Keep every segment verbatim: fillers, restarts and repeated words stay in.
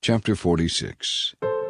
Chapter forty-six.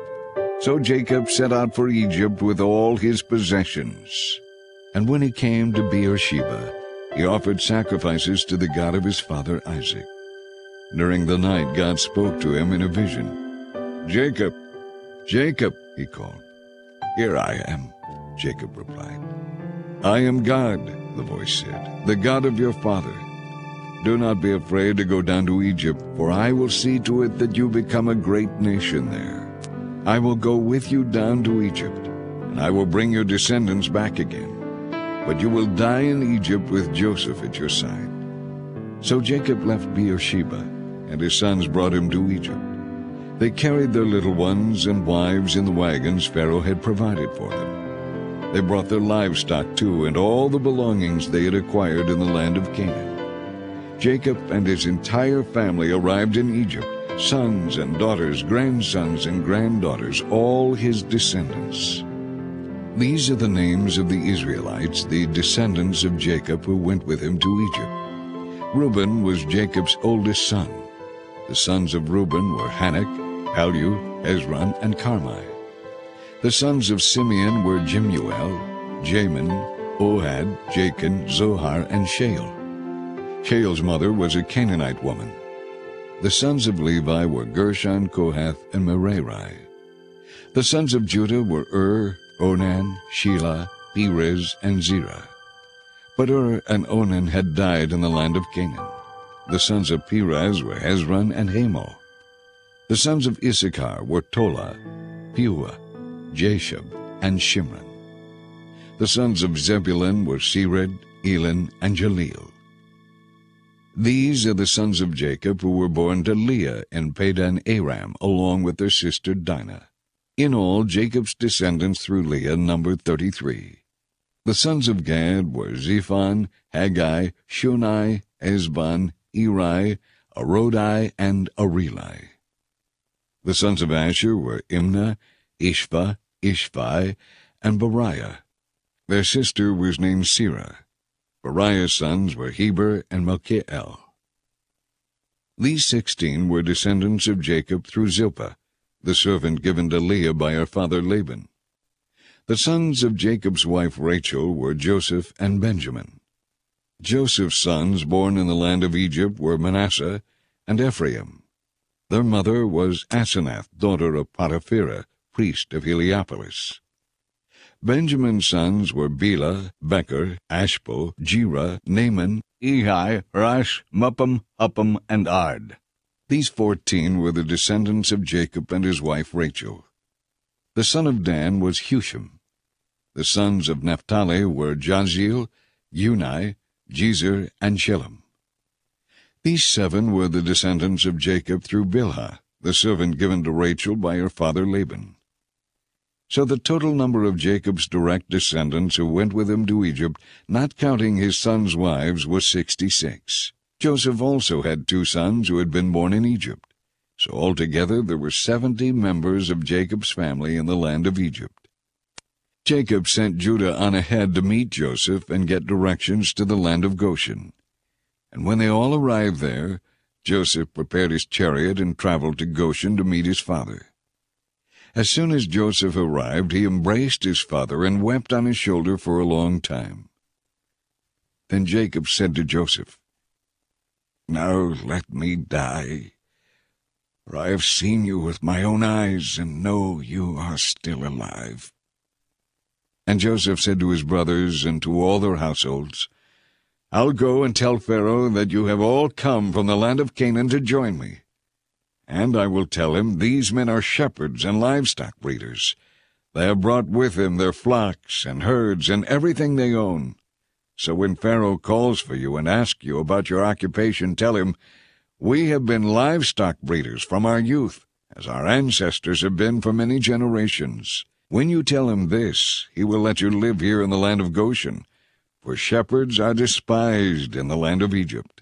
So Jacob set out for Egypt with all his possessions. And when he came to Beersheba, he offered sacrifices to the God of his father Isaac. During the night God spoke to him in a vision. "Jacob, Jacob," he called. "Here I am," Jacob replied. "I am God," the voice said, "the God of your father. Do not be afraid to go down to Egypt, for I will see to it that you become a great nation there. I will go with you down to Egypt, and I will bring your descendants back again. But you will die in Egypt with Joseph at your side." So Jacob left Beersheba, and his sons brought him to Egypt. They carried their little ones and wives in the wagons Pharaoh had provided for them. They brought their livestock too, and all the belongings they had acquired in the land of Canaan. Jacob and his entire family arrived in Egypt, sons and daughters, grandsons and granddaughters, all his descendants. These are the names of the Israelites, the descendants of Jacob who went with him to Egypt. Reuben was Jacob's oldest son. The sons of Reuben were Hanok, Palu, Hezron, and Carmi. The sons of Simeon were Jemuel, Jamin, Ohad, Jachin, Zohar, and Shael. Shael's mother was a Canaanite woman. The sons of Levi were Gershon, Kohath, and Merari. The sons of Judah were Ur, Onan, Shelah, Perez, and Zerah. But Ur and Onan had died in the land of Canaan. The sons of Perez were Hezron and Hamul. The sons of Issachar were Tola, Puah, Jashub, and Shimron. The sons of Zebulun were Sered, Elon, and Jaleel. These are the sons of Jacob who were born to Leah in Padan Aram, along with their sister Dinah. In all, Jacob's descendants through Leah numbered thirty-three. The sons of Gad were Zephon, Haggai, Shunai, Ezbon, Eri, Arodi, and Areli. The sons of Asher were Imnah, Ishva, Ishvi, and Beriah. Their sister was named Serah. Beriah's sons were Heber and Malchiel. These sixteen were descendants of Jacob through Zilpah, the servant given to Leah by her father Laban. The sons of Jacob's wife Rachel were Joseph and Benjamin. Joseph's sons born in the land of Egypt were Manasseh and Ephraim. Their mother was Asenath, daughter of Potipherah, priest of Heliopolis. Benjamin's sons were Bela, Becher, Ashpo, Jira, Naaman, Ehi, Rash, Muppim, Uppim, and Ard. These fourteen were the descendants of Jacob and his wife Rachel. The son of Dan was Husham. The sons of Naphtali were Jaziel, Uni, Jezer, and Shillem. These seven were the descendants of Jacob through Bilhah, the servant given to Rachel by her father Laban. So the total number of Jacob's direct descendants who went with him to Egypt, not counting his sons' wives, was sixty-six. Joseph also had two sons who had been born in Egypt. So altogether there were seventy members of Jacob's family in the land of Egypt. Jacob sent Judah on ahead to meet Joseph and get directions to the land of Goshen. And when they all arrived there, Joseph prepared his chariot and traveled to Goshen to meet his father. As soon as Joseph arrived, he embraced his father and wept on his shoulder for a long time. Then Jacob said to Joseph, "Now let me die, for I have seen you with my own eyes and know you are still alive." And Joseph said to his brothers and to all their households, "I'll go and tell Pharaoh that you have all come from the land of Canaan to join me. And I will tell him, these men are shepherds and livestock breeders. They have brought with them their flocks and herds and everything they own. So when Pharaoh calls for you and asks you about your occupation, tell him, we have been livestock breeders from our youth, as our ancestors have been for many generations. When you tell him this, he will let you live here in the land of Goshen, for shepherds are despised in the land of Egypt."